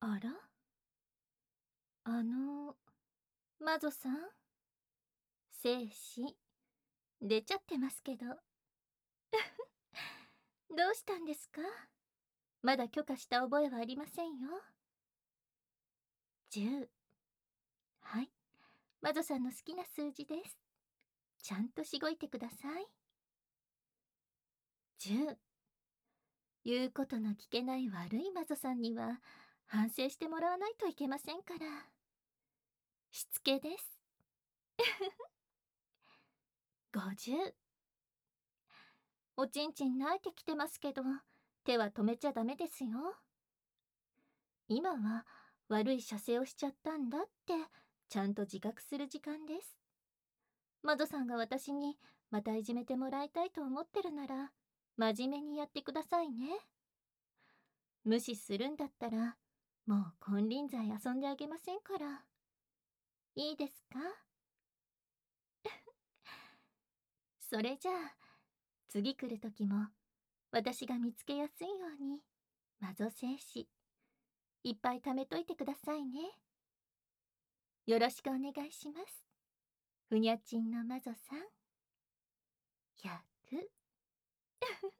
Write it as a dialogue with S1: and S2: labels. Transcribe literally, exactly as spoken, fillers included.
S1: あら、あの、マゾさん、精子、出ちゃってますけど。どうしたんですか？まだ許可した覚えはありませんよ。じゅう。はい。マゾさんの好きな数字です。ちゃんとしごいてください。じゅう。言うことの聞けない悪いマゾさんには、反省してもらわないといけませんから。しつけです。ごじゅう。おちんちん泣いてきてますけど、手は止めちゃダメですよ。今は悪い射精をしちゃったんだってちゃんと自覚する時間です。マドさんが私にまたいじめてもらいたいと思ってるなら真面目にやってくださいね。無視するんだったらもう金輪際遊んであげませんから。いいですか？それじゃあ次来る時も私が見つけやすいようにマゾ精子いっぱい貯めといてくださいね。よろしくお願いします。ふにゃちんのマゾさん。ひゃく